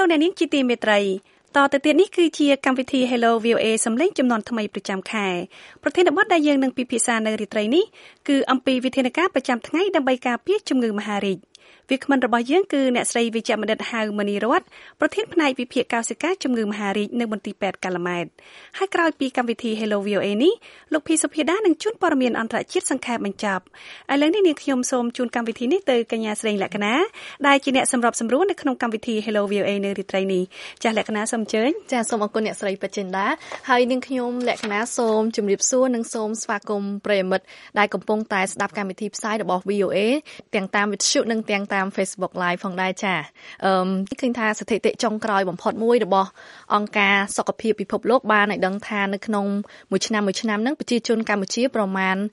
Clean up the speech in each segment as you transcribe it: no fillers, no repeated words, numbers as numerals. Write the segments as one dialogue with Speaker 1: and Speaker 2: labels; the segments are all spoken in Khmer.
Speaker 1: លោកអ្នកនាងជាទីមេត្រីតទៅទៀតនេះគឺជាកម្មវិធី Hello VOA សំឡេងចំនួនថ្មីប្រចាំខែប្រធានបទដែលយើងនឹងពិភាក្សានៅរាត្រីនេះគឺអំពីវិធានការប្រចាំថ្ងៃដើម្បីការពារជំងឺមហារីកវាគ្មិនរបស់យើងគឺអ្នកស្រីវិជ្ជបណ្ឌិតហៅមនីរតន៍ប្រធានផ្នែកវិភាគកោសិកាជំងឺមហារីកនៅមន្ទីរពេទ្យកាល់ម៉ែតហើយក្រោយពីកម្មវិធី Hello VOA នេះលោកភីសុភាដានឹងជួនព័ត៌មានអន្តរជាតិសង្ខេបបញ្ចប់ឥឡូវនេះនាងខ្ញុំសូមជូនកម្មវិធីនេះទៅកញ្ញាស្រីលក្ខណាដែលជាអ្នកសម្របសម្រួលនៅក្នុងកម្មវិធី Hello VOA នៅរាត្រីនេះចាស់លក្ខណាសូមអញ្ជើញ
Speaker 2: ចាសូមអរគុណអ្នកស្រីបច្ចេនដាហើយនាងខ្ញុំលក្ខណាសូមជម្រាបសួរនិងសូមស្វាគមន៍ប្រិយមិត្តដែលកំពុងតែស្ដាប់កម្មវិធីផ្សាយរបស់ VOA ទាំងតាមវិទ្យុនិងទាំងតាម Facebook Live ផងដែរចាឃើញថាស្ថិតិចុងក្រោយបំផុតមួយរបស់អង្គការសុខភាពពិភពលោកបានឲ្យដឹងថានៅក្នុងមួយឆ្នាំហ្នឹងប្រជាជនកម្ពុជាប្រមាណ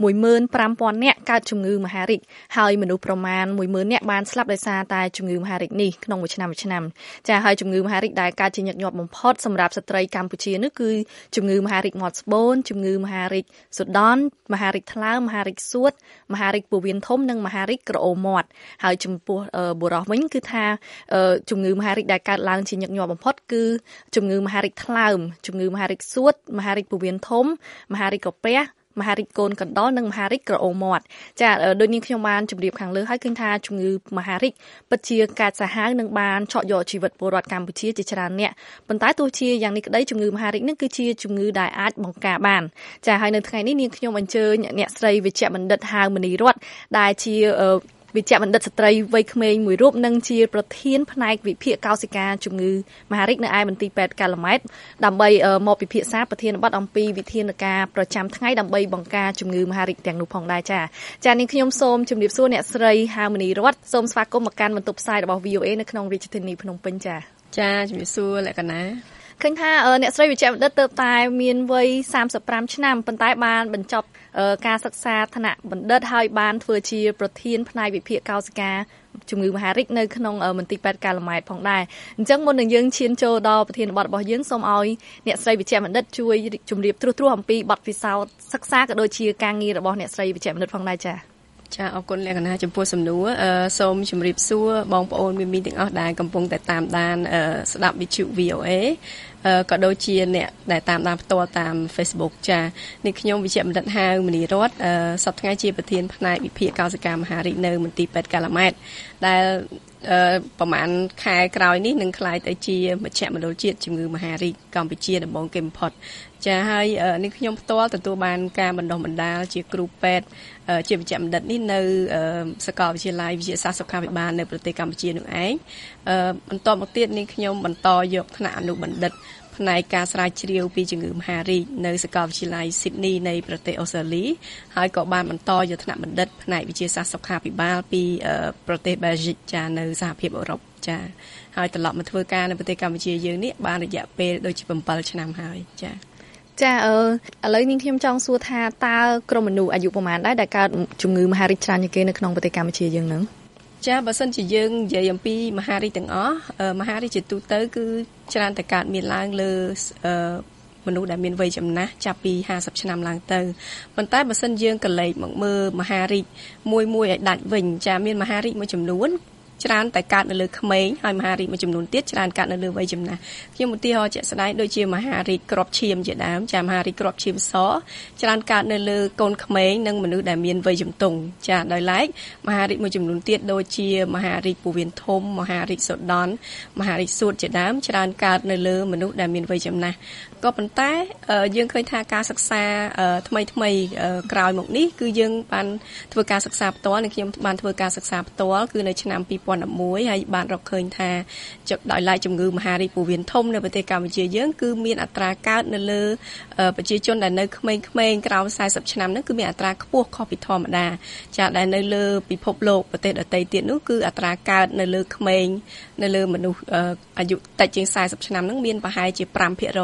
Speaker 2: 15,000 នាក់កើតជំងឺមហារីកហើយមនុស្សប្រមាណ 10,000 នាក់បានស្លាប់ដោយសារតែជំងឺមហារីកនេះក្នុងមួយឆ្នាំចាហើយជំងឺមហារីកដែលកើតជាញឹកញាប់បំផុតសម្រាប់ស្ត្រីកម្ពុជានេះគឺជំងឺមហារីកមាត់ស្បូនជំងឺមហារីកសូដនមហារីកថ្លើមមហារីកសួតមហារីកពោះវៀនធំនិងមហារីកក្រអូមមាត់ហើយចំពោះបុរសវិញគឺថាជំងឺមហារីកដែលកើតឡើងជាញឹកញាប់បំផុតគឺជំងឺមហារីកថ្លើមជំងឺមហារីកសួតមហារីកពោះវៀនធំមហារីកក្រពះមហារីកកូនកណ្ដុរនិងមហារីកក្រអូមមាត់ចាដូចនាងខ្ញុំបានជម្រាបខាងលើហើយឃើញថាជំងឺមហារីកពិតជាកាចសាហាវនិងបានឆក់យកជីវិតពលរដ្ឋកម្ពុជាជាច្រើនអ្នកប៉ុន្តែទោះជាយ៉ាងនេះក្តីជំងឺមហារីកនឹងគឺជាជំងឺដែលអាចបង្ការបានចាហើយនៅថ្ងៃនេះនាងខ្ញុំអញ្ជើញអ្នកស្រីវិជ្ជបណ្ឌិតហៅមនីរតន៍ដែលជាវិជ្ជបណ្ឌិតស្ត្រីវ័យក្មេងមួយរូបនិងជាប្រធានផ្នែកវិភាគកោសិកាជំងឺមហារីកនៅឯមន្ទីរពេទ្យកាល់ម៉ែតដើម្បីមកពិភាក្សាប្រធានបទអំពីវិធានការប្រចាំថ្ងៃដើម្បីបង្ការជំងឺមហារីកទាំងនោះផងដែរចានាងខ្ញុំសូមជម្រាបសួរអ្នកស្រីហៅមនីរតន៍សូមស្វាគមន៍មកកាន់បន្ទប់ផ្សាយរបស់ VOA នៅក្នុងរាជធានីភ្នំពេញចា
Speaker 3: ជំរាបសួរលក្ខណា
Speaker 2: ឃើញថាអ្នកស្រីវិជ្ជបណ្ឌិតទើបតែមានវ័យ35ឆ្នាំប៉ុន្តែបានបញ្ចប់ការសិក្សាថ្នាក់បណ្ឌិតហើយបានធ្វើជាប្រធានផ្នែកវិភាគកោសិកាជំងឺមហារីកនៅក្នុងមន្ទីរពេទ្យកាល់ម៉ែតផងដែរអញ្ចឹងមុននឹងយើងឈានចូលដល់ប្រធានបទរបស់យើងសូមឲ្យអ្នកស្រីវិជ្ជបណ្ឌិតជួយជម្រាបត្រួសអំពីបទពិសោធន៍សិក្សាក៏ដូចជាការងាររបស់អ្នកស្រីវិជ្ជបណ្ឌិតផងដែរចា
Speaker 3: អរគុណលក្ខណាចំពោះសំណួរសូមជម្រាបសួរបងប្អូនមីទាំងអស់ដែលកំពុងតែតាមដានស្ដាប់វិទ្យុ VOA ក៏ដូចជាអ្នកដែលតាមដានផ្ទាល់តាម Facebook នេះខ្ញុំវិជ្ជបណ្ឌិតហៅមនីរតន៍សប្តាហ៍ថ្ងៃជាប្រធានផ្នែកវិភាគកោសិកាមហារីកនៅមន្ទីរពេទ្យកាល់ម៉ែតដែលប្រហែលខែក្រោយនេះនឹងក្លាយទៅជាមជ្ឈមណ្ឌលជាតិជំងឺមហារីកកម្ពុជាដំបូងគេបំផុតហើយនេះខ្ញុំផ្ទាល់ទទួលបានការបណ្ដុះបណ្ដាលជាគ្រូពេទ្យជាវិជ្ជបណ្ឌិតនេះនៅសាកលវិទ្យាល័យវិទ្យាសាស្ត្រសុខាភិបាលនៅប្រទេសកម្ពុជានោះឯងបន្តមកទៀតនេះខ្ញុំបន្តយកថ្នាក់អនុបណ្ឌិតផ្នែកការស្រាវជ្រាវពីជំងឺមហារីកនៅសាកលវិទ្យាល័យ Sydney នៃប្រទេសអូស្ត្រាលីហើយក៏បានបន្តយកថ្នាក់បណ្ឌិតផ្នែកវិទ្យាសាស្ត្រសុខាភិបាលពីប្រទេស Belgium នៅសហភាពអឺរ៉ុបហើយត្រឡប់មកធ្វើការនៅប្រទេសកម្ពុជាយើងនេះបានរយៈពេលដូចជា7ឆ្នាំហើយ
Speaker 2: ចាឥឡូវនាងខ្ញុំចង់សួរថាតើក្រុមមនុស្សអាយុប្រមាណដែរដែលកើតជំងឺមហារីកច្រើនជាងគេនៅក្នុងប្រទេសកម្ពុជាយើងហ្នឹង
Speaker 3: បើសិនជាយើងនិយាយអំពីមហារីកទាំងអស់មហារីកជាទូទៅគឺច្រើនតែកើតមានឡើងលើមនុស្សដែលមានវ័យចំណាស់ចាប់ពី50ឆ្នាំឡើងទៅប៉ុន្តែបើសិនយើងកលេចមកមើលមហារីកមួយឲ្យដាច់វិញមានមហារីកមួយចំនួនច្រើនតែកើតនៅលើក្មេងហើយមហារីកមួយចំនួនទៀតច្រើនកើតនៅលើវ័យចំណាស់ខ្ញុំឧទាហរណ៍ជាក់ស្ដែងដូចជាមហារីកគ្រាប់ឈាមជាដើមមហារីកគ្រាប់ឈាមសច្រើនកើតនៅលើកូនក្មេងនិងមនុស្សដែលមានវ័យជំទង់ដោយឡែកមហារីកមួយចំនួនទៀតដូចជាមហារីកពោះវៀនធំមហារីកសូដនមហារីកសួតជាដើមច្រើនកើតនៅលើមនុស្សដែលមានវ័យចំណាស់ក៏ប៉ុន្តែយើងឃើញថាការសិក្សាថ្មីក្រោយមកនេះគឺយើងបានធ្វើការសិក្សាផ្ទាល់និងខ្ញុំបានធ្វើការសិក្សាផ្ទាល់គឺនៅឆ្នាំ2011ហើយបានរកឃើញថាដោយឡែកជំងឺមហារីកពោះវៀនធំនៅប្រទេសកម្ពុជាយើងគឺមានអត្រាកើតនៅលើប្រជាជនដែលនៅក្មេងៗក្រោម40ឆ្នាំហ្នឹងគឺមានអត្រាខ្ពស់ខុសពីធម្មតាដែលនៅលើពិភពលោកប្រទេសដទៃទៀតនោះគឺអត្រាកើតនៅលើក្មេងនៅលើមនុស្សអាយុតិចជាង40ឆ្នាំហ្នឹងមានប្រហែលជា 5% ទៅ 6%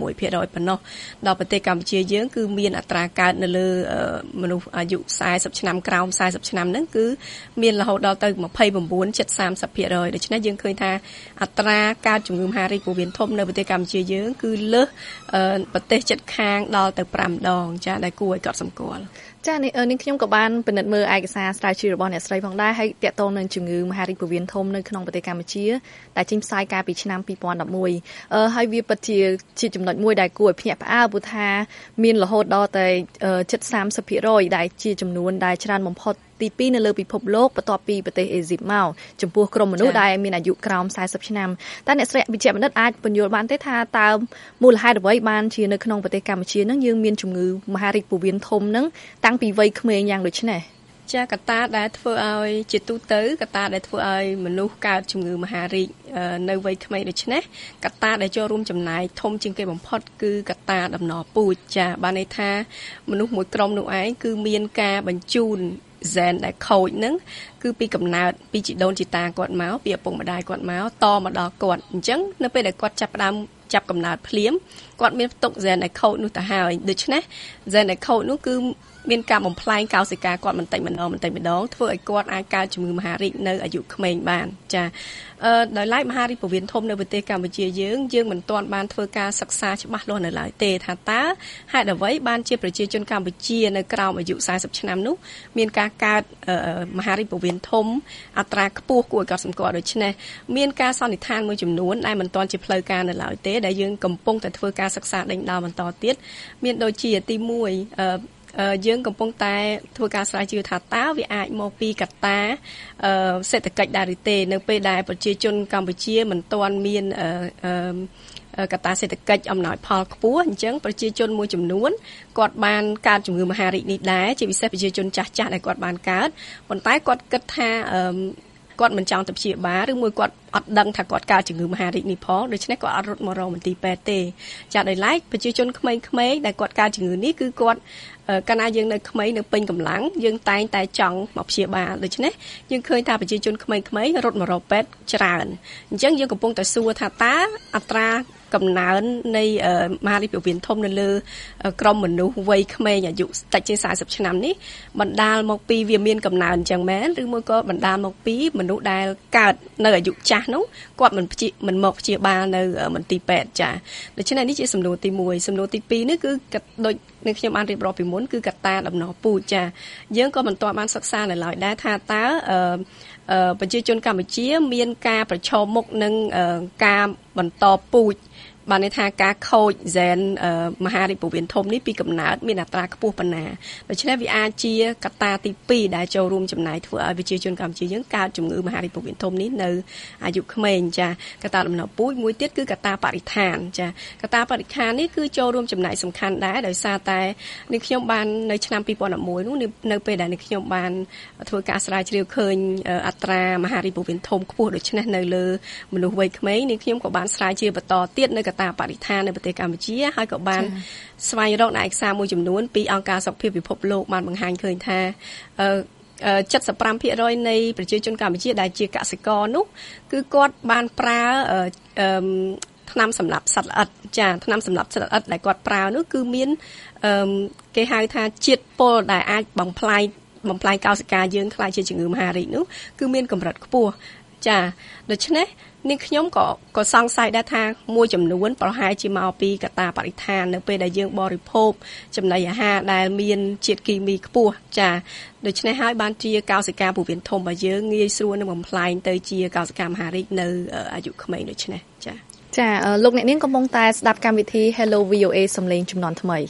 Speaker 3: ប៉ុណ្ណោះដល់ប្រទេសកម្ពុជាយើងគឺមានអត្រាកើតនៅលើមនុស្សអាយុ40ឆ្នាំក្រោម40ឆ្នាំហ្នឹងគឺមានរហូតដល់ទៅ29.30%ដូច្នេះយើងឃើញថាអត្រាកើតជំងឺមហារីកពោះវៀនធំនៅប្រទេសកម្ពុជាយើងគឺលើសប្រទេសជិតខាងដល់ទៅ5ដងចាដែលគួរឲ្យកត់សម្គាល់
Speaker 2: ចានេះខ្ញុំក៏បានពិនិត្យមើលឯកសារស្រាវជ្រាវរបស់អ្នកស្រីផងដែរហើយតាក់ទងនឹងជំងឺមហារីកពោះវៀនធំនៅក្នុងប្រទេសកម្ពុជាដែលចេញផ្សាយកាលពីឆ្នាំ2011ហើយវាពិតជាចំណុចមួយដែលគួរឲ្យភ្ញាក់ផ្អើលព្រោះថាមានរហូតដល់តែជិត30% ដែលជាចំនួនដែលច្រើនបំផុតទី2នៅលើពិភពលោកបន្ទាប់ពីប្រទេសអេស៊ីបមកចំពោះក្រុមមនុស្សដែលមានអាយុក្រោម40ឆ្នាំតែអ្នកស្រីវិជ្ជបណ្ឌិតអាចពន្យល់បានទេថាតើមូលហេតុអ្វីបានជានៅក្នុងប្រទេសកម្ពុជានឹងយើងមានជំងឺមហារីកពោះវៀនធំនឹងតាំងពីវ័យក្មេងយ៉ាងដូចនេះ
Speaker 3: ចាកត្តាដែលធ្វើឲ្យជាទូទៅកត្តាដែលធ្វើឲ្យមនុស្សកើតជំងឺមហារីកនៅវ័យក្មេងដូចនេះកត្តាដែលចូលរួមចំណាយធំជាងគេបំផុតគឺកត្តាដំណពូជចាបានន័យថាមនុស្សមួយក្រុមនោះឯងគឺមានការបញ្ជូនហ្សែនដែលខូចហ្នឹងគឺពីកំណើតពីជីដូនជីតាគាត់មកពីឪពុកម្ដាយគាត់មកតមកដល់គាត់អញ្ចឹងនៅពេលដែលគាត់ចាប់កំណើតភ្លាមគាត់មានផ្ទុកហ្សែនដែលខូចនោះទៅហើយដូច្នេះហ្សែនដែលខូចនោះគឺមានការបំផ្លាញកោសិកាគាត់បន្តិចម្ដងធ្វើឲ្យគាត់អាចកើតជំងឺមហារីកនៅអាយុក្មេងបានចាដោយឡែកមហារីកពោះវៀនធំនៅប្រទេសកម្ពុជាយើងមិនទាន់បានធ្វើការសិក្សាច្បាស់លាស់នៅឡើយទេថាតើហេតុអ្វីបានជាប្រជាជនកម្ពុជានៅក្រោមអាយុ40ឆ្នាំនោះមានការកើតមហារីកពោះវៀនធំអត្រាខ្ពស់គួរឲ្យកត់សម្គាល់ដូច្នេះមានការសន្និដ្ឋានមួយចំនួនដែលមិនទាន់ជាផ្លូវការនៅឡើយទេដែលយើងកំពុងតែធ្វើការសិក្សាដេញដោលបន្តទៀតមានដូចជាទី1យើងកំពុងតែធ្វើការស្រាវជ្រាវថាតើវាអាចមកពីកត្តាសេដ្ឋកិច្ចដែរឬទេនៅពេលដែលប្រជាជនកម្ពុជាមិនទាន់មានកត្តាសេដ្ឋកិច្ចអំណោយផលខ្ពស់អញ្ចឹងប្រជាជនមួយចំនួនគាត់បានកើតជំងឺមហារីកនេះដែរជាពិសេសប្រជាជនចាស់ដែលគាត់បានកើតប៉ុន្តែគាត់គិតថាគាត់មិនចង់ទៅព្យាបាលឬមួយគាត់អត់ដឹងថាគាត់កើតជំងឺមហារីកនេះផងដូច្នេះគាត់អត់រត់មករកមន្ទីរពេទ្យទេចាដោយឡែកប្រជាជនក្មេងៗដែលគាត់កើតជំងឺនេះគឺគាត់កាលណាយើងនៅក្មេងនៅពេញកម្លាំងយើងតែងតែចង់មកព្យាបាលដូច្នេះយើងឃើញថាប្រជាជនក្មេងៗរត់មករកពេទ្យច្រើនអញ្ចឹងយើងកំពុងតែសួរថាតើអត្រាកំណើននៃមហារីកពោះវៀនធំនៅលើក្រុមមនុស្សវ័យក្មេងអាយុតិចជាង40ឆ្នាំនេះបណ្ដាលមកពីវាមានកំណើនអញ្ចឹងមែនឬមួយក៏បណ្ដាលមកពីមនុស្សដែលកើតនៅអាយុចាស់នោះគាត់មិនមកព្យាបាលនៅមន្ទីរពេទ្យចាដូច្នេះនេះជាសំណួរទី1សំណួរទី2នេះគឺដូចនឹងខ្ញុំបានរៀបរាប់ពីមុនគឺកត្តាដំណពូជចាយើងក៏មិនទាន់បានសិក្សានៅឡើយដែរថាតើប្រជាជនកម្ពុជាមានការប្រឈមមុខនឹងការបន្តពូជបានន័យថាការខូចហ្សែនមហារីកពោះវៀនធំនេះពីកំណើតមានអត្រាខ្ពស់ប៉ុណ្ណាដូច្នេះវាអាចជាកត្តាទី2ដែលចូលរួមចំណាយធ្វើឲ្យប្រជាជនកម្ពុជាយើងកើតជំងឺមហារីកពោះវៀនធំនេះនៅអាយុក្មេងចាកត្តាដំណពូជមួយទៀតគឺកត្តាបរិស្ថានចាកត្តាបរិស្ថាននេះគឺចូលរួមចំណាយសំខាន់ដែរដោយសារតែនេះខ្ញុំបាននៅឆ្នាំ2011នោះនៅពេលដែលនេះខ្ញុំបានធ្វើការស្រាវជ្រាវឃើញអត្រាមហារីកពោះវៀនធំខ្ពស់ដូច្នេះនៅលើមនុស្សវ័យក្មេងនេះខ្ញុំក៏បានស្រាវជ្រាវបន្តទៀតនៅកត្តាបរិស្ថាននៅប្រទេសកម្ពុជាហើយក៏បានស្វែងរកឯកសារមួយចំនួនពីអង្គការសុខភាពពិភពលោកបានបង្ហាញឃើញថា75% នៃប្រជាជនកម្ពុជាដែលជាកសិករនោះគឺគាត់បានប្រើថ្នាំសម្លាប់សត្វល្អិតចាថ្នាំសម្លាប់សត្វល្អិតដែលគាត់ប្រើនោះគឺមានគេហៅថាជាតិពុលដែលអាចបំផ្លាញកោសិកាយើងខ្លាចជាជំងឺមហារីកនោះគឺមានកម្រិតខ្ពស់ចាដូច្នេះនេះខ្ញុំក៏សង្ស័យដែរថាមួយចំនួនប្រហែលជាមកពីកត្តាបរិស្ថាននៅពេលដែលយើងបរិភោគចំណីអាហារដែលមានជាតិគីមីខ្ពស់ចាដូច្នេះហើយបានជាកោសិកាពោះវៀនធំរបស់យើងងាយស្រួលនឹងបំផ្លាញទៅជាកោសិកាមហារីកនៅអាយុក្មេងដូច្នេះ
Speaker 2: ចាលោកអ្នកនាងកំពុងតែស្ដាប់កម្មវិធី Hello VOA សំឡេងជំនាន់ថ្មី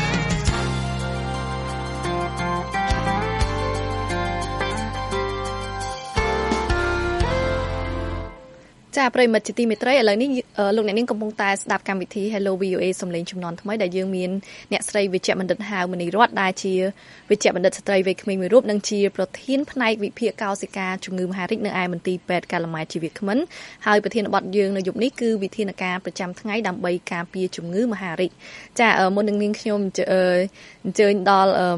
Speaker 2: ចាប្រិមិត្តជាទីមេត្រីឥឡូវនេះលោកអ្នកនាងកំពុងតែស្ដាប់កម្មវិធី Hello VOA សំឡេងជំនាន់ថ្មីដែលយើងមានអ្នកស្រីវិជ្ជបណ្ឌិតហៅមនីរតន៍ដែលជាវិជ្ជបណ្ឌិតស្ត្រីវ័យក្មេងមួយរូបនិងជាប្រធានផ្នែកវិភាគកោសិកាជំងឺមហារីកនៅឯមន្ទីរពេទ្យកាល់ម៉ែតជីវក្មិនហើយប្រធានបទយើងនៅយប់នេះគឺវិធានការប្រចាំថ្ងៃដើម្បីការពារជំងឺមហារីកចាមុននឹងនាងខ្ញុំអញ្ជើញដល់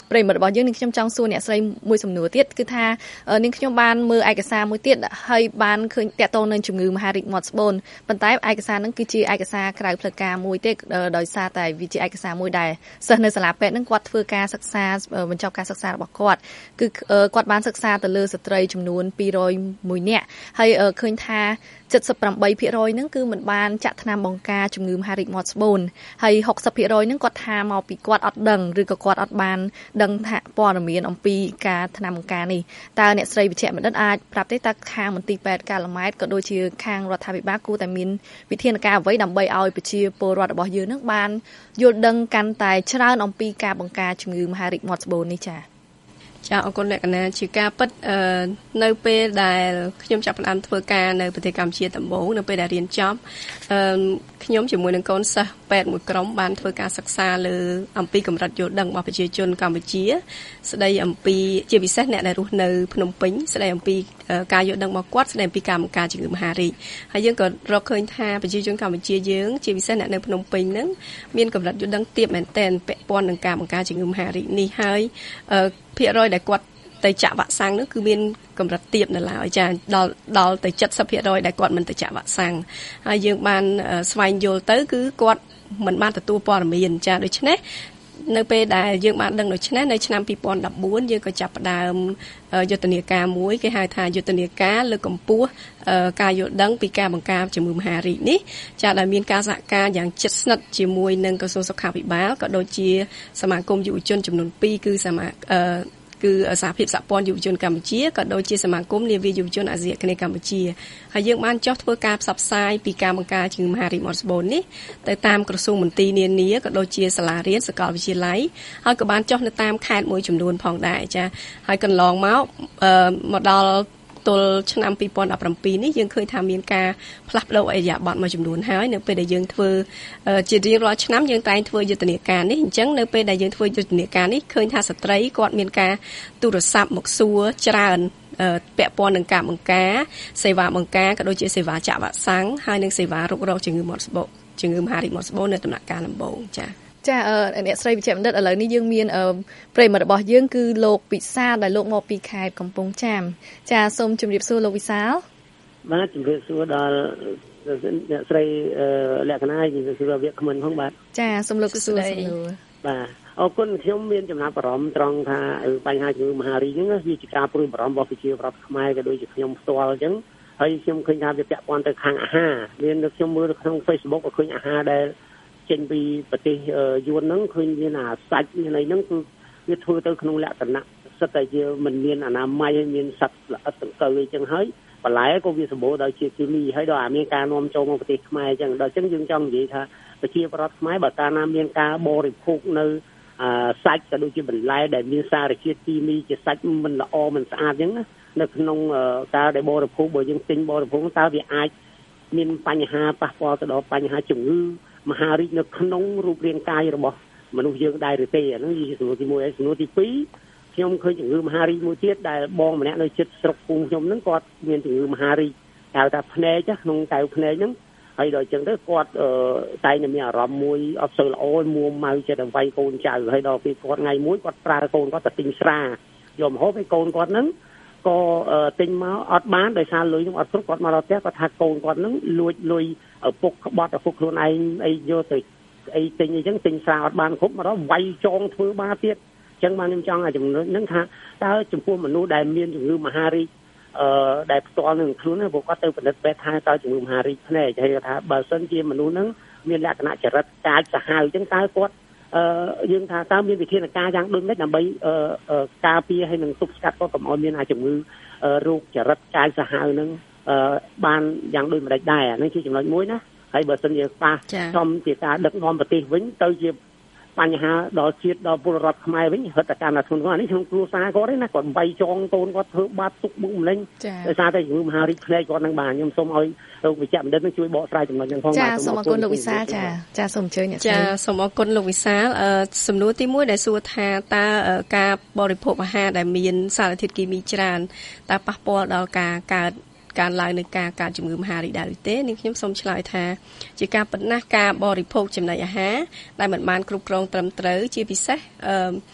Speaker 2: ប្រិមត្តរបស់យើងនាងខ្ញុំចង់សួរអ្នកស្រីមួយសំណួរទៀតគឺថានាងខ្ញុំបានមើលឯកសារមួយទៀតហើយបានឃើញតាក់ទងនឹងជំងឺមហារីកមាត់ស្បូនប៉ុន្តែឯកសារហ្នឹងគឺជាឯកសារក្រៅផ្លូវការមួយទេដោយសារតែវាជាឯកសារមួយដែលសិស្សនៅសាលាពេទ្យហ្នឹងគាត់ធ្វើការសិក្សាបញ្ចប់ការសិក្សារបស់គាត់គឺគាត់បានសិក្សាទៅលើស្ត្រីចំនួន201នាក់ហើយឃើញថា 78% ហ្នឹងគឺមិនបានចាក់ថ្នាំបង្ការជំងឺមហារីកមាត់ស្បូនហើយ 60% ហ្នឹងគាត់ថាមកពីគាត់អត់ដឹងឬក៏គាត់អត់បានដឹងថាព័ត៌មានអំពីការថ្នាំបង្ការនេះតើអ្នកស្រីវិជ្ជបណ្ឌិតអាចប្រាប់ទេតើខាងមន្ទីរពេទ្យកាឡម៉ែតក៏ដូចជាខាងរដ្ឋាភិបាលគួរតែមានវិធានការអ្វីដើម្បីឲ្យប្រជាពលរដ្ឋរបស់យើងនឹងបានយល់ដឹងកាន់តែច្រើនអំពីការបង្ការជំងឺមហារីកមាត់ស្បូននេះចា៎
Speaker 3: ចាអរគុណអ្នកកណាជាការពិតនៅពេលដែលខ្ញុំចាប់ផ្ដើមធ្វើការនៅប្រទេសកម្ពុជាដំបូងនៅពេលដែលរៀនចប់ខ្ញុំជាមួយនឹងកូនសិស្សពេទ្យមួយក្រុមបានធ្វើការសិក្សាលើអំពីកម្រិតយល់ដឹងរបស់ប្រជាជនកម្ពុជាស្ដីអំពីជាពិសេសអ្នកដែលរស់នៅភ្នំពេញស្ដីអំពីការយល់ដឹងរបស់គាត់ស្ដីអំពីការបង្ការជំងឺមហារីកហើយយើងក៏រកឃើញថាប្រជាជនកម្ពុជាយើងជាពិសេសអ្នកនៅភ្នំពេញហ្នឹងមានកម្រិតយល់ដឹងទាបមែនទែនពាក់ព័ន្ធនឹងការបង្ការជំងឺមហារីកនេះហើយភាគរយដែលគាត់ទៅចាក់វ៉ាក់សាំងនោះគឺមានកម្រិតទាបនៅឡើយចាដល់ទៅ 70% ដែលគាត់មិនទៅចាក់វ៉ាក់សាំងហើយយើងបានស្វែងយល់ទៅគឺគាត់មិនបានទទួលព័ត៌មានចាដូច្នេះនៅពេលដែលយើងបានដឹងដូច្នេះនៅឆ្នាំ2014យើងក៏ចាប់ផ្ដើមយុទ្ធនាការមួយគេហៅថាយុទ្ធនាការលើកកម្ពស់ការយល់ដឹងពីការបង្ការជំងឺមហារីកនេះចាដែលមានការសហការយ៉ាងជិតស្និទ្ធជាមួយនឹងក្រសួងសុខាភិបាលក៏ដូចជាសមាគមយុវជនចំនួន2គឺគឺសហភាពសហព័ន្ធយុវជនកម្ពុជាក៏ដូចជាសមាគមនាវាយុវជនអាស៊ីអាគ្នេយ៍កម្ពុជាហើយយើងបានចុះធ្វើការផ្សព្វផ្សាយពីការបង្ការជំងឺមហារីកមាត់ស្បូននេះទៅតាមក្រសួងមន្ទីរនានាក៏ដូចជាសាលារៀនសាកលវិទ្យាល័យហើយក៏បានចុះនៅតាមខេត្តមួយចំនួនផងដែរចាហើយកន្លងមកដល់ទល់ឆ្នាំ2017នេះយើងឃើញថាមានការផ្លាស់ប្ដូរអរិយាប័ត្រមួយចំនួនហើយនៅពេលដែលយើងធ្វើជារៀងរាល់ឆ្នាំយើងតែងធ្វើយុទ្ធនាការនេះអញ្ចឹងនៅពេលដែលយើងធ្វើយុទ្ធនាការនេះឃើញថាស្ត្រីគាត់មានការទូរស័ព្ទមកសួរច្រើនពាក់ព័ន្ធនឹងការបង្ការសេវាបង្ការក៏ដូចជាសេវាចាក់វ៉ាក់សាំងហើយនិងសេវារុករកជំងឺមាត់ស្បូនជំងឺមហារីកមាត់ស្បូននៅដំណាក់កាលដំបូងចា
Speaker 2: ចាអ្នកស្រីវិជ្ជបណ្ឌិតឥឡូវនេះយើងមានប្រិយមិត្តរបស់យើងគឺលោកវិសាលដែលលោកមកពីខេត្តកំពង់ចាមចាសូមជម្រាបសួរលោកវិសាល
Speaker 4: បាទជម្រាបសួរដល់អ្នកស្រីលក្ខណៈជំរាបសួរវាគ្មិនផងបាទ
Speaker 2: ចាសូមលោកសួរសំណួរ
Speaker 4: បាទអរគុណខ្ញុំមានចំណាប់អារម្មណ៍ត្រង់ថាបញ្ហាជំងឺមហារីកហ្នឹងវាជាការព្រួយបារម្ភរបស់ប្រជាពលរដ្ឋខ្មែរក៏ដូចជាខ្ញុំផ្ទាល់អញ្ចឹងហើយខ្ញុំឃើញថាវាពាក់ព័ន្ធទៅខាងអាហារមានខ្ញុំមើលនៅក្នុង Facebook ក៏ឃើញអាហារដែលចេញពីប្រទេសយួនហ្នឹងឃើញមានអាសាច់មានអីហ្នឹងគឺវាធ្វើទៅក្នុងលក្ខណៈសិតតែជាមិនមានអនាម័យហើយមានសត្វល្អិតដង្កូវអីចឹងហើយបន្លែក៏វាសម្បូរដោយជាតិគីមីហើយដល់មានការនាំចូលមកប្រទេសខ្មែរចឹងដល់ចឹងយើងចង់និយាយថាប្រជាពលរដ្ឋខ្មែរបើកាលណាមានការបរិភោគនៅសាច់ក៏ដូចជាបន្លែដែលមានសារជាតិគីមីជាសាច់មិនល្អមិនស្អាតចឹងណានៅក្នុងការដែលបរិភោគបើយើងទិញបរិភោគតើវាអាចមានបញ្ហាប៉ះពាល់ទៅដល់បញ្ហាជំងឺមហារីកនៅក្នុងរូបរាងកាយរបស់មនុស្សយើងដែរឬទេអានោះជាសំណួរទី1ហើយសំណួរទី2ខ្ញុំឃើញជំងឺមហារីកមួយទៀតដែលបងម្នាក់នៅជិតស្រុកភូមិខ្ញុំហ្នឹងគាត់មានជំងឺមហារីកហៅថាភ្នែកក្នុងកៅភ្នែកហ្នឹងហើយដល់អញ្ចឹងទៅគាត់តែងតែមានអារម្មណ៍មួយអត់សូវល្អមួម៉ៅចិត្តតែវាយកូនចៅហើយដល់ពេលគាត់ថ្ងៃមួយគាត់ប្រើកូនគាត់ទៅទិញស្រាយកម្ហូបឲ្យកូនគាត់ហ្នឹងក៏ទិញមកអត់បានដោយសារលុយនឹងអត់គ្រប់គាត់មកដល់ផ្ទះគាត់ថាកូនគាត់នឹងលួចលុយឪពុកក្បត់ឪពុកខ្លួនឯងអីយកទៅអីទិញអីចឹងទិញស្រាអត់បានគ្រប់មកដល់វាយចងធ្វើបាបទៀតអញ្ចឹងបានខ្ញុំចង់ឲ្យចំណុចហ្នឹងថាតើចំពោះមនុស្សដែលមានជំងឺមហារីកដែលផ្ទាល់នឹងខ្លួនហ្នឹងពួកគាត់ទៅពិនិត្យពេទ្យថាតើជំងឺមហារីកភ្នែកហើយថាបើសិនជាមនុស្សហ្នឹងមានលក្ខណៈចរិតកាចសាហាវអញ្ចឹងតើគាត់យើងថាតើមានវិធានការយ៉ាងដូចនេះដើម្បីការពារហើយនឹងទប់ស្កាត់គាត់កុំឲ្យមានជំងឺរោគចរិតកាយសាហាវហ្នឹងបានយ៉ាងដូចម្តេចដែរអានេះជាចំណុចមួយណាហើយបើសិនជាប៉ះចំជាការដឹកនាំប្រទេសវិញទៅជាបញ្ហាដល់ជាតិដល់ពលរដ្ឋខ្មែរវិញហិតកម្មធ្ងន់ធ្ងរនេះក្នុងគ្រួសារគាត់ទេណាគាត់វាយចងកូនគាត់ធ្វើបាបទុកបុកម្លេងដោយសារតែជំងឺមហារីកភ្នែកគាត់នឹងបានខ្ញុំសូមឲ្យលោកវិជ្ជបណ្ឌិតនឹងជួយបកស្រាយចំណុចហ្នឹងផង
Speaker 2: បាទសូមអរគុណលោកវិសាលចាសូមអញ្ជើញអ្នកស្រី
Speaker 3: ចាសូមអរគុណលោកវិសាលសំណួរទី1ដែលសួរថាតើការបរិភោគអាហារដែលមានសារធាតុគីមីច្រើនតើប៉ះពាល់ដល់ការឡើងនៃការជំងឺមហារីកដែរឬទេនាងខ្ញុំសូមឆ្លើយថាជាការពិតណាស់ការបរិភោគចំណីអាហារដែលមិនបានគ្រប់គ្រងត្រឹមត្រូវជាពិសេស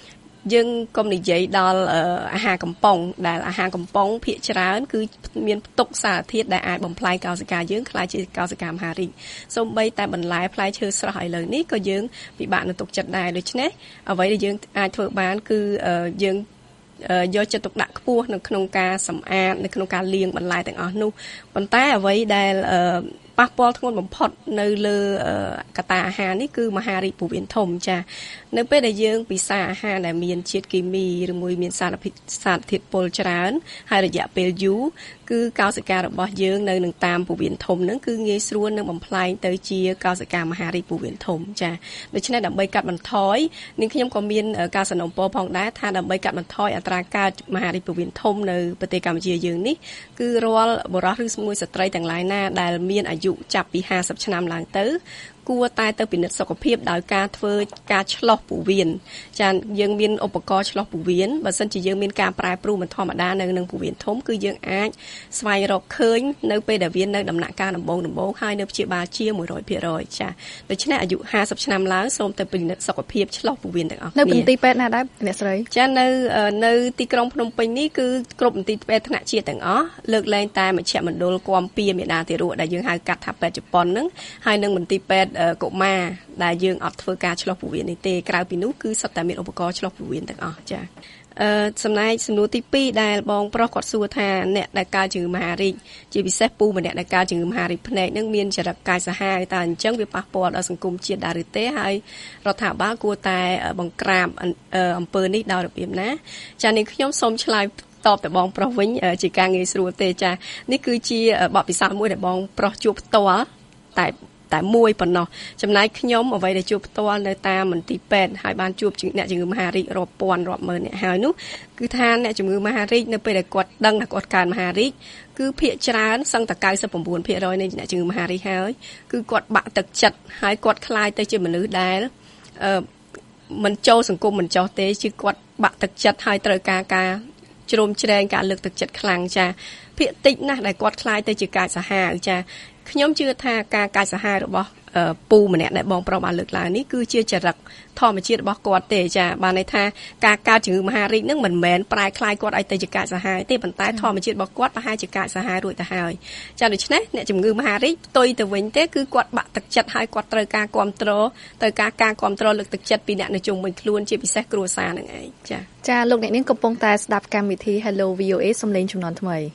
Speaker 3: យើងកុំនិយាយដល់អាហារកំប៉ុងដែលអាហារកំប៉ុងភាគច្រើនគឺមានផ្ទុកសារធាតុដែលអាចបំផ្លាញកោសិកាយើងខ្លាចជាកោសិកាមហារីកសូម្បីតែបន្លែផ្លែឈើស្រស់ឥឡូវនេះក៏យើងពិបាកនឹងទុកចិត្តដែរដូច្នេះអ្វីដែលយើងអាចធ្វើបានគឺយើងយកចិត្តទុកដាក់ខ្ពស់នៅក្នុងការសម្អាតនៅក្នុងការលាងបន្លែទាំងអស់នោះប៉ុន្តែអ្វីដែលប៉ះពាល់ធ្ងន់បំផុតនៅលើកត្តាអាហារនេះគឺមហារីកពោះវៀនធំចានៅពេលដែលយើងពិសាអាហារដែលមានជាតិគីមីឬមួយមានសារធាតុពុលច្រើនហើយរយៈពេលយូរគឺកោសិការបស់យើងនៅនឹងតាមពោះវៀនធំហ្នឹងគឺងាយស្រួលនឹងបំផ្លាញទៅជាកោសិកាមហារីកពោះវៀនធំចាដូច្នេះដើម្បីកាត់បន្ថយនាងខ្ញុំក៏មានការសនំពរផងដែរថាដើម្បីកាត់បន្ថយអត្រាកើតមហារីកពោះវៀនធំនៅប្រទេសកម្ពុជាយើងនេះគឺរាល់បុរសឬមួយស្ត្រីទាំងឡាយណាដែលមានអាយុចាប់ពី50ឆ្នាំឡើងទៅគួរតែទៅពិនិត្យសុខភាពដោយការធ្វើការឆ្លោះពោះវៀនចាយើងមានឧបករណ៍ឆ្លោះពោះវៀនបើសិនជាយើងមានការប្រែប្រួលមិនធម្មតានៅនឹងពោះវៀនធំគឺយើងអាចស្វែងរកឃើញនៅពេលដែលវានៅដំណាក់កាលដំបូងហើយនៅព្យាបាលជា 100% ចាដូច្នេះអាយុ50ឆ្នាំឡើងសូមទៅពិនិត្យសុខភាពឆ្លោះពោះវៀនទាំងអស់គ្នានៅ
Speaker 2: មន្ទីរពេទ្យណាដែរអ្នកស្រី
Speaker 3: ចានៅទីក្រុងភ្នំពេញនេះគឺគ្រប់មន្ទីរពេទ្យថ្នាក់ជាតិទាំងអស់លើកលែងតែមជ្ឈមណ្ឌលគាំពៀមេដាទារកដែលយើងហៅកាត់ថាពេទ្យជប៉ុនហ្នឹងហើយនឹងមន្ទីរពេទ្យកុមារដែលយើងអត់ធ្វើការឆ្លោះពោះវៀននេះទេក្រៅពីនោះគឺសុទ្ធតែមានឧបករណ៍ឆ្លោះពោះវៀនទាំងអស់ចាសំណួរទី2ដែលបងប្រុសគាត់សួរថាអ្នកដែលកើតជំងឺមហារីកជាពិសេសពូម្នាក់ដែលកើតជំងឺមហារីកភ្នែកនឹងមានចរិតកាយសាហាវតើអញ្ចឹងវាប៉ះពាល់ដល់សង្គមជាតិដែរឬទេហើយរដ្ឋាភិបាលគួរតែបង្ក្រាបអំពើនេះដោយរបៀបណាចា៎នាងខ្ញុំសូមឆ្លើយតបទៅបងប្រុសវិញជាការងាយស្រួលទេចា៎នេះគឺជាបទពិសោធន៍មួយដែលបងប្រុសជួបផ្ទាល់តែមួយប៉ុណ្ណោះចំណែកខ្ញុំអ្វីដែលជួបផ្ទាល់នៅតាមមន្ទីរពេទ្យហើយបានជួបអ្នកជំងឺមហារីករាប់ពាន់រាប់ម៉ឺនអ្នកហើយនោះគឺថាអ្នកជំងឺមហារីកនៅពេលដែលគាត់ដឹងថាគាត់កើតមហារីកគឺភាគច្រើនសឹងតែ 99% នៃអ្នកជំងឺមហារីកហើយគឺគាត់បាក់ទឹកចិត្តហើយគាត់คล้ายទៅជាមនុស្សដែលមិនចូលសង្គមមិនចោះទេគឺគាត់បាក់ទឹកចិត្តហើយត្រូវការជ្រោមជ្រែងការលើកទឹកចិត្តខ្លាំងចាភាគតិចណាស់ដែលគាត់คล้ายទៅជាកាចសាហាវចាខ្ញុំជឿថាការកាចសាហាវរបស់ពូម្នាក់ដែលបងប្រុសបានលើកឡើងនេះគឺជាចរិតធម្មជាតិរបស់គាត់ទេចាបានន័យថាការកើតជំងឺមហារីកនឹងមិនមែនប្រែក្លាយគាត់ឲ្យទៅជាកាចសាហាវទេប៉ុន្តែធម្មជាតិរបស់គាត់ប្រហែលជាកាចសាហាវរួចទៅហើយចាដូច្នេះអ្នកជំងឺមហារីកផ្ទុយទៅវិញទេគឺគាត់បាក់ទឹកចិត្តហើយគាត់ត្រូវការគាំទ្រលើកទឹកចិត្តពីអ្នកនៅជុំវិញខ្លួនជាពិសេសគ្រួសារនឹងឯង
Speaker 2: ចាលោកអ្នកនាងកំពុងតែស្ដាប់កម្មវិធី Hello VOA សំឡេងជំនាន់ថ្មី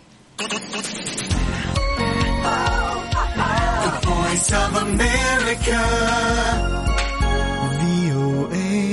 Speaker 5: Voice of America VOA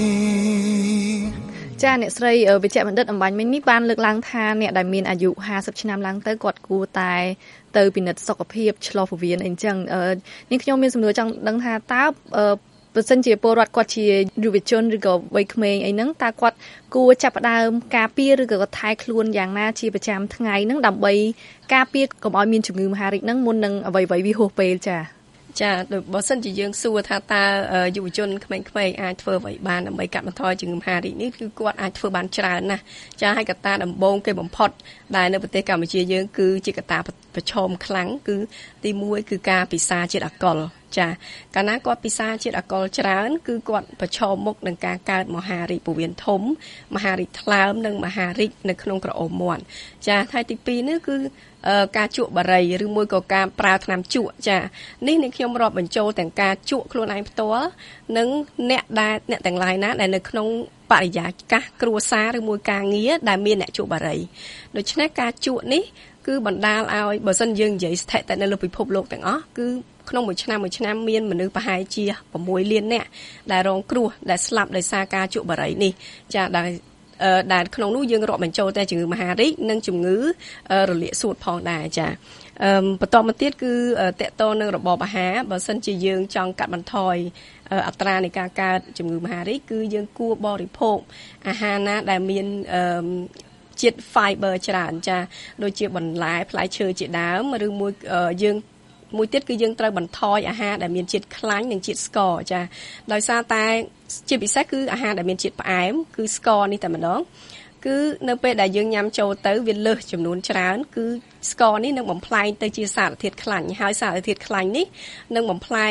Speaker 2: ចាអ្នកស្រីវិជ្ជបណ្ឌិតអំបញ្ញមិញនេះបានលើកឡើងថាអ្នកដែលមានអាយុ50ឆ្នាំឡើងទៅគាត់គួរតែទៅពិនិត្យសុខភាពឆ្លោះពោះវៀនអីចឹងនេះខ្ញុំមានសំណួរចង់ដឹងថាតើបើសិនជាពលរដ្ឋគាត់ជាយុវជនឬក៏វ័យក្មេងអីហ្នឹងតើគាត់គួរចាប់ផ្ដើមការពារឬក៏ថែខ្លួនយ៉ាងណាជាប្រចាំថ្ងៃហ្នឹងដើម្បីការពារកុំឲ្យមានជំងឺមហារីកហ្នឹងមុននឹងអ្វីៗវាហួសពេលចា
Speaker 3: បើសិនជាយើងសួរថាតើយុវជនក្មេងៗអាចធ្វើអ្វីបានដើម្បីកាត់បន្ថយជំងឺមហារីកនេះគឺគាត់អាចធ្វើបានច្រើនណាស់ចាហើយកត្តាដំបូងគេបំផុតដែលនៅប្រទេសកម្ពុជាយើងគឺជាកត្តាប្រឈមខ្លាំងគឺទី1គឺការពិសាជាតិអាល់កុលចាកាលណាគាត់ពិសាជាតិអាល់កុលច្រើនគឺគាត់ប្រឈមមុខនឹងការកើតមហារីកពោះវៀនធំមហារីកថ្លើមនិងមហារីកនៅក្នុងក្រអូបមាត់ចាហើយទី2នេះគឺការជក់បារីឬមួយក៏ការប្រើថ្នាំជក់ចានេះខ្ញុំរាប់បញ្ចូលទាំងការជក់ខ្លួនឯងផ្ទាល់និងអ្នកទាំងឡាយណាដែលនៅក្នុងបរិយាកាសគ្រួសារឬមួយការងារដែលមានអ្នកជក់បារីដូច្នេះការជក់នេះគឺបណ្ដាលឲ្យបើសិនយើងនិយាយស្ថិតិនៅលើពិភពលោកទាំងអស់គឺក្នុងមួយឆ្នាំមានមនុស្សប្រហែលជា6លាននាក់ដែលរងគ្រោះដែលស្លាប់ដោយសារការជក់បារីនេះចាដែលក្នុងនោះយើងរាប់បញ្ចូលតែជំងឺមហារីកនិងជំងឺរលាកសួតផងដែរចាបន្តមកទៀតគឺតកតនឹងរបបអាហារបើសិនជាយើងចង់កាត់បន្ថយអត្រានៃការកើតជំងឺមហារីកគឺយើងគួរបរិភោគអាហារណាដែលមានជាតិ fiber ច្រើនចាដូចជាបន្លែផ្លែឈើជាដើមឬមួយទៀតគឺយើងត្រូវបន្ថយអាហារដែលមានជាតិខ្លាញ់និងជាតិស្ករចាដោយសារតែជាពិសេសគឺអាហារដែលមានជាតិផ្អែមគឺស្ករនេះតែម្ដងគឺនៅពេលដែលយើងញ៉ាំចូលទៅវាលើសចំនួនច្រើនគឺស្ករនេះនឹងបំផ្លែងទៅជាសារធាតុខ្លាញ់ហើយសារធាតុខ្លាញ់នេះនឹងបំផ្លែង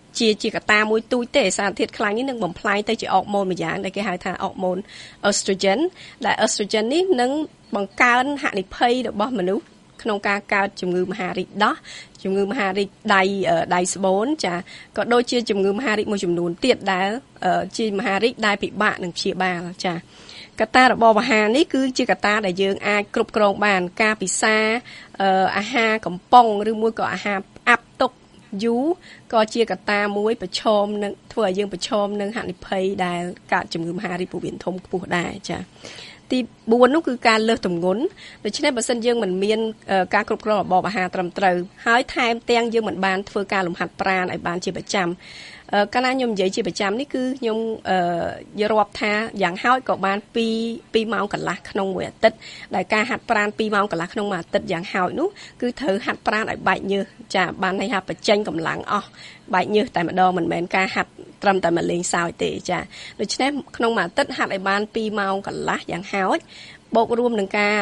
Speaker 3: ជាកត្តាមួយទូចទេសារធាតុខ្លាញ់នេះនឹងបំផ្លាញទៅជាអរម៉ូនមួយយ៉ាងដែលគេហៅថាអរម៉ូន estrogen ដែល estrogen នេះនឹងបង្កើនហានិភ័យរបស់មនុស្សក្នុងការកើតជំងឺមហារីកដោះជំងឺមហារីកដៃស្បូនចាក៏ដូចជាជំងឺមហារីកមួយចំនួនទៀតដែលជាមហារីកដែលពិបាកនឹងព្យាបាលចាកត្តារបបអាហារនេះគឺជាកត្តាដែលយើងអាចគ្រប់គ្រងបានការពិសាអាហារកំប៉ុងឬមួយក៏អាហារផ្អាប់ទុកយូរក៏ជាកត្តាមួយប្រឈមនឹងធ្វើឲ្យយើងប្រឈមនឹងហានិភ័យដែលកើតជំងឺមហារីកពោះវៀនធំខ្ពស់ដែរចាទី4នោះគឺការលើសទម្ងន់ដូច្នេះបើសិនយើងមិនមានការគ្រប់គ្រងរបបអាហារត្រឹមត្រូវហើយថែមទាំងយើងមិនបានធ្វើការលំហាត់ប្រាណឲ្យបានជាប្រចាំកាលណាខ្ញុំនិយាយជាប្រចាំនេះគឺខ្ញុំរាប់ថាយ៉ាងហោចក៏បាន2ម៉ោងកន្លះក្នុងមួយអាទិត្យដែលការហាត់ប្រាណ2ម៉ោងកន្លះក្នុងមួយអាទិត្យយ៉ាងហោចនោះគឺត្រូវហាត់ប្រាណឲ្យបែកញើសចាបានន័យថាបញ្ចេញកម្លាំងអស់បែកញើសតែម្ដងមិនមែនការហាត់ត្រឹមតែមកលេងសើចទេចាដូច្នេះក្នុងមួយអាទិត្យហាត់ឲ្យបាន2ម៉ោងកន្លះយ៉ាងហោចបូករួមនឹងការ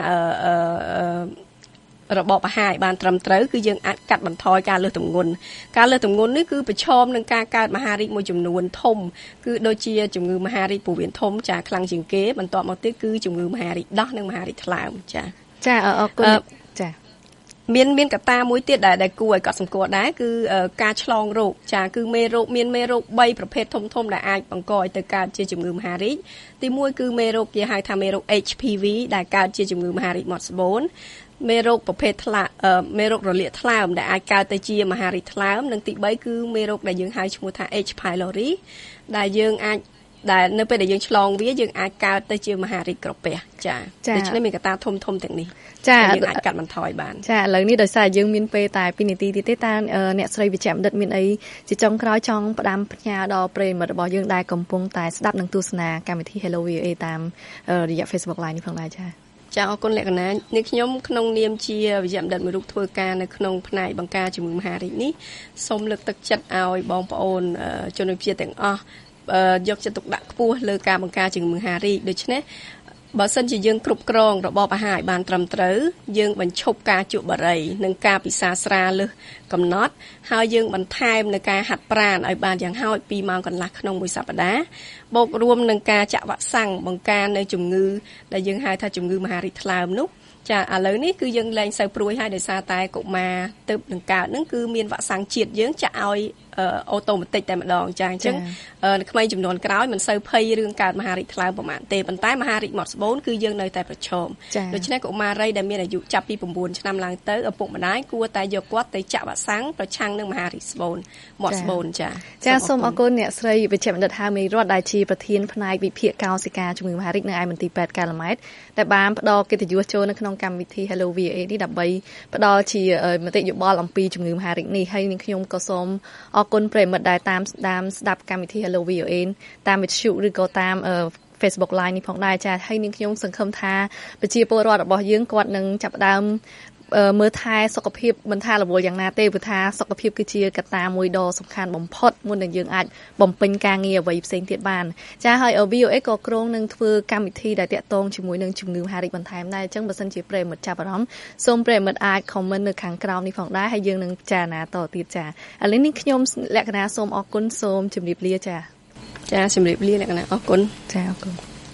Speaker 3: របបអាហារឲ្យបានត្រឹមត្រូវគឺយើងអាចកាត់បន្ថយការលើសទម្ងន់នេះគឺប្រឈមនឹងការកើតមហារីកមួយចំនួនធំគឺដូចជាជំងឺមហារីកពោះវៀនធំចាខ្លាំងជាងគេបន្ទាប់មកទៀតគឺជំងឺមហារីកដោះនិងមហារីកថ្លើមចា
Speaker 2: អរគុណចា
Speaker 3: មានកត្តាមួយទៀតដែលគួរឲ្យកត់សម្គាល់ដែរគឺការឆ្លងរោគចាគឺមេរោគ3ប្រភេទធំដែលអាចបង្កឲ្យទៅកើតជាជំងឺមហារីកទី1គឺមេរោគគេហៅថាមេរោគ HPV ដែលកើតជាជំងឺមហារីកមាត់ស្បូនមេរោគប្រភេទមេរោគរលាកថ្លើមដែលអាចកើតទៅជាមហារីកថ្លើមនិងទី3គឺមេរោគដែលយើងហៅឈ្មោះថា H pylori ដែលយើងអាចដែលនៅពេលដែលយើងឆ្លងវាយើងអាចកើតទៅជាមហារីកក្រពះចាដូច្នេះមានកត្តាធំទាំងនេះ
Speaker 2: ចា
Speaker 3: យើងអាចកាត់បន្ថយបាន
Speaker 2: ចាឥឡូវនេះដោយសារយើងមានពេលតែ2នាទីទៀតទេតើអ្នកស្រីវិជ្ជបណ្ឌិតមានអីជាចុងក្រោយចង់ផ្ដាំផ្ញើដល់ប្រិយមិត្តរបស់យើងដែលកំពុងតែស្ដាប់និងទស្សនាកម្មវិធី Hello VOA តាមរយៈ Facebook Live នេះផងដែរចា
Speaker 3: អរគុណលក្ខណៈនេះខ្ញុំក្នុងនាមជាវិជ្ជបណ្ឌិតមួយរូបធ្វើការនៅក្នុងផ្នែកបង្ការជំងឺមហារីកនេះសូមលើកទឹកចិត្តឲ្យបងប្អូនជនជាតិទាំងអស់យកចិត្តទុកដាក់ខ្ពស់លើការបង្ការជំងឺមហារីកដូច្នេះបើសិនជាយើងគ្រប់គ្រងរបបអាហារឲ្យបានត្រឹមត្រូវយើងបញ្ឈប់ការជក់បារីនិងការពិសាស្រាលើសកំណត់ហើយយើងបន្ថែមនៅការហាត់ប្រាណឲ្យបានយ៉ាងហោច2ម៉ោងកន្លះក្នុងមួយសប្តាហ៍បូករួមនឹងការចាក់វ៉ាក់សាំងបង្ការនៅជំងឺដែលយើងហៅថាជំងឺមហារីកថ្លើមនោះចាឥឡូវនេះគឺយើងលែងសូវព្រួយហើយដោយសារតែកុមារទើបនឹងកើតហ្នឹងគឺមានវ៉ាក់សាំងជាតិយើងចាក់ឲ្យអូតូម៉ាទិកតែម្ដងចាអញ្ចឹងក្មេងចំនួនក្រោយមិនសូវភ័យរឿងកើតមហារីកថ្លើមប្រហែលទេប៉ុន្តែមហារីកមាត់ស្បូនគឺយើងនៅតែប្រឈមដូច្នេះកុមារីដែលមានអាយុចាប់ពី9ឆ្នាំឡើងទៅឪពុកម្ដាយគួរតែយកគាត់ទៅចាក់វ៉ាក់សាំងប្រឆាំងនឹងមហារីកស្បូនមាត់ស្បូនចា
Speaker 2: សូមអរគុណអ្នកស្រីវិជ្ជបណ្ឌិតហាមេរតដែលជាប្រធានផ្នែកវិភាគកោសិកាជំងឺមហារីកនៅឯមន្ទីរពេទ្យកាល់ម៉ែតដែលបានផ្ដល់កិត្តិយសចូលនៅក្នុងកម្មវិធី Hello VOA នេះដើម្បីផ្ដល់ជាមតិយោបល់អំពីជំងឺមហារីកនេះហើយនឹងខ្ញុំក៏សូមអរគុណប្រិយមិត្តដែលតាមស្ដាប់កម្មវិធី Hello VOA តាមវិទ្យុឬក៏តាម Facebook Live នេះផងដែរចាហើយនាងខ្ញុំសង្ឃឹមថាប្រជាពលរដ្ឋរបស់យើងគាត់នឹងចាប់ផ្ដើមមើលថែសុខភាពមិនថារវល់យ៉ាងណាទេព្រោះថាសុខភាពគឺជាកត្តាមួយដ៏សំខាន់បំផុតមុននឹងយើងអាចបំពេញការងារអ្វីផ្សេងទៀតបានចាហើយ VOA ក៏គ្រោងនឹងធ្វើកម្មវិធីដែលតាក់ទងជាមួយនឹងជំងឺមហារីកបន្ថែមដែរអញ្ចឹងបើសិនជាប្រិយមិត្តចាប់អារម្មណ៍សូមប្រិយមិត្តអាច comment នៅខាងក្រោមនេះផងដែរហើយយើងនឹងពិចារណាតទៀតចាឥឡូវនេះខ្ញុំលក្ខណៈសូមអរគុណសូមជម្រាបលាចា
Speaker 3: ជម្រាបលាលក្ខណៈអរគុណ
Speaker 2: ចាអរគុណ